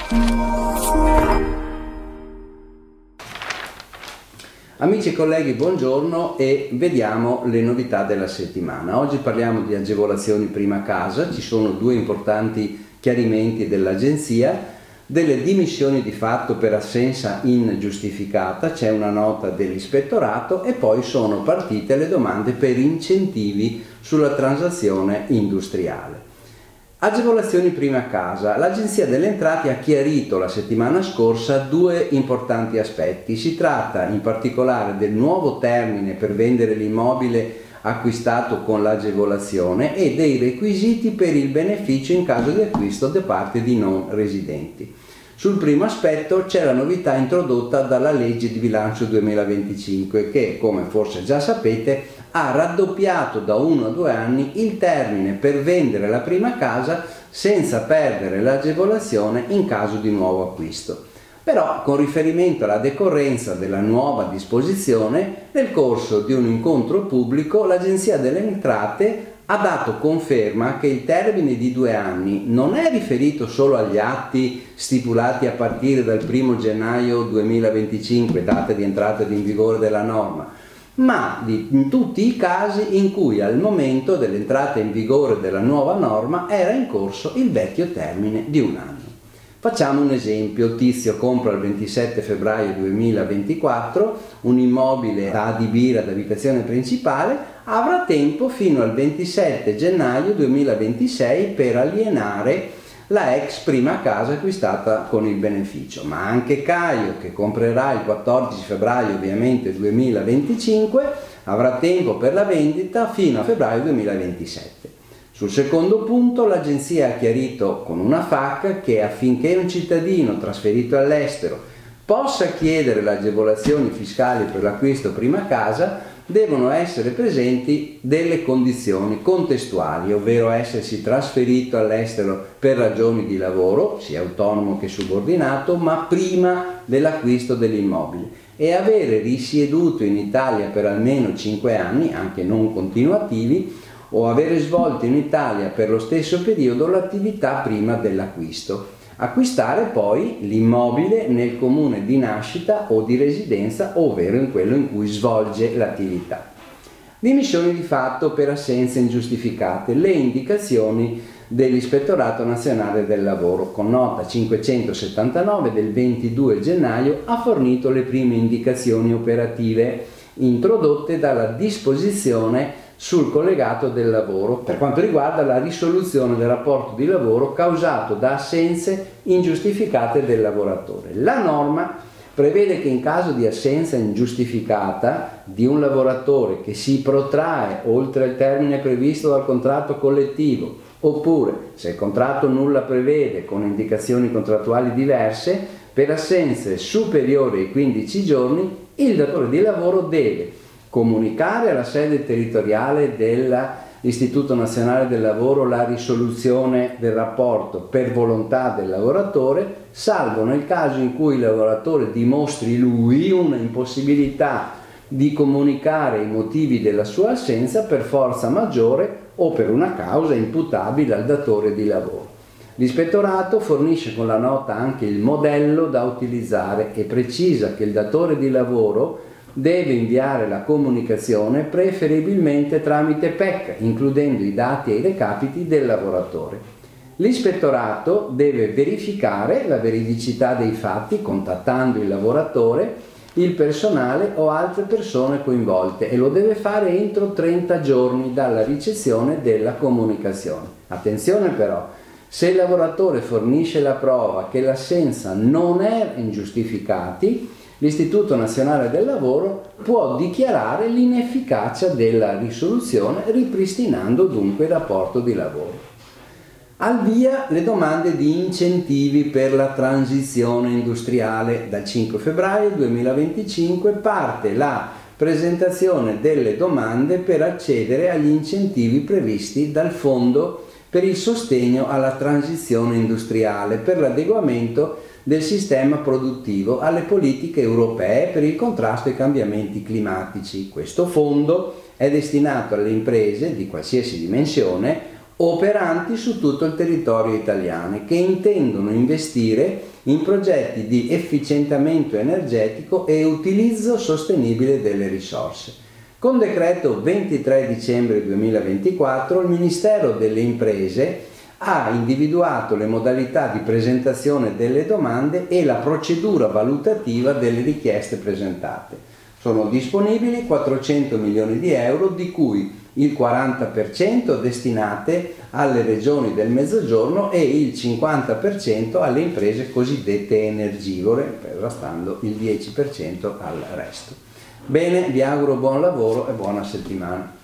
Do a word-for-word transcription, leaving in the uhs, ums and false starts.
Amici e colleghi, buongiorno e vediamo le novità della settimana. Oggi parliamo di agevolazioni prima casa, ci sono due importanti chiarimenti dell'Agenzia, delle dimissioni di fatto per assenza ingiustificata, c'è una nota dell'Ispettorato e poi sono partite le domande per incentivi sulla transazione industriale. Agevolazioni prima casa. L'Agenzia delle Entrate ha chiarito la settimana scorsa due importanti aspetti. Si tratta in particolare del nuovo termine per vendere l'immobile acquistato con l'agevolazione e dei requisiti per il beneficio in caso di acquisto da parte di non residenti. Sul primo aspetto c'è la novità introdotta dalla legge di bilancio duemilaventicinque che, come forse già sapete, ha raddoppiato da uno a due anni il termine per vendere la prima casa senza perdere l'agevolazione in caso di nuovo acquisto. Però, con riferimento alla decorrenza della nuova disposizione, nel corso di un incontro pubblico l'Agenzia delle Entrate ha dato conferma che il termine di due anni non è riferito solo agli atti stipulati a partire dal primo gennaio duemilaventicinque, data di entrata in vigore della norma, ma di, in tutti i casi in cui al momento dell'entrata in vigore della nuova norma era in corso il vecchio termine di un anno. Facciamo un esempio: Tizio compra il ventisette febbraio duemilaventiquattro un immobile da adibire ad abitazione principale, avrà tempo fino al ventisette gennaio duemilaventisei per alienare la ex prima casa acquistata con il beneficio, ma anche Caio, che comprerà il quattordici febbraio ovviamente duemilaventicinque, avrà tempo per la vendita fino a febbraio duemilaventisette. Sul secondo punto l'Agenzia ha chiarito con una F A Q che affinché un cittadino trasferito all'estero possa chiedere le agevolazioni fiscali per l'acquisto prima casa devono essere presenti delle condizioni contestuali, ovvero essersi trasferito all'estero per ragioni di lavoro, sia autonomo che subordinato, ma prima dell'acquisto dell'immobile, e avere risieduto in Italia per almeno cinque anni, anche non continuativi, o avere svolto in Italia per lo stesso periodo l'attività prima dell'acquisto. Acquistare poi l'immobile nel comune di nascita o di residenza, ovvero in quello in cui svolge l'attività. Dimissioni di fatto per assenze ingiustificate. Le indicazioni dell'Ispettorato Nazionale del Lavoro, con nota cinquecentosettantanove del ventidue gennaio, ha fornito le prime indicazioni operative introdotte dalla disposizione sul collegato del lavoro per quanto riguarda la risoluzione del rapporto di lavoro causato da assenze ingiustificate del lavoratore. La norma prevede che in caso di assenza ingiustificata di un lavoratore che si protrae oltre il termine previsto dal contratto collettivo, oppure se il contratto nulla prevede con indicazioni contrattuali diverse, per assenze superiori ai quindici giorni il datore di lavoro deve comunicare alla sede territoriale dell'Istituto Nazionale del Lavoro la risoluzione del rapporto per volontà del lavoratore, salvo nel caso in cui il lavoratore dimostri lui una impossibilità di comunicare i motivi della sua assenza per forza maggiore o per una causa imputabile al datore di lavoro. L'Ispettorato fornisce con la nota anche il modello da utilizzare e precisa che il datore di lavoro deve inviare la comunicazione preferibilmente tramite P E C, includendo i dati e i recapiti del lavoratore. L'Ispettorato deve verificare la veridicità dei fatti contattando il lavoratore, il personale o altre persone coinvolte e lo deve fare entro trenta giorni dalla ricezione della comunicazione. Attenzione però, se il lavoratore fornisce la prova che l'assenza non è ingiustificata, l'Istituto Nazionale del Lavoro può dichiarare l'inefficacia della risoluzione, ripristinando dunque il rapporto di lavoro. Al via le domande di incentivi per la transizione industriale. Dal cinque febbraio duemilaventicinque parte la presentazione delle domande per accedere agli incentivi previsti dal Fondo per il sostegno alla transizione industriale per l'adeguamento del sistema produttivo alle politiche europee per il contrasto ai cambiamenti climatici. Questo fondo è destinato alle imprese di qualsiasi dimensione operanti su tutto il territorio italiano, che intendono investire in progetti di efficientamento energetico e utilizzo sostenibile delle risorse. Con decreto ventitré dicembre duemilaventiquattro il Ministero delle Imprese ha individuato le modalità di presentazione delle domande e la procedura valutativa delle richieste presentate. Sono disponibili quattrocento milioni di euro, di cui il quaranta per cento destinate alle regioni del Mezzogiorno e il cinquanta per cento alle imprese cosiddette energivore, restando il dieci per cento al resto. Bene, vi auguro buon lavoro e buona settimana.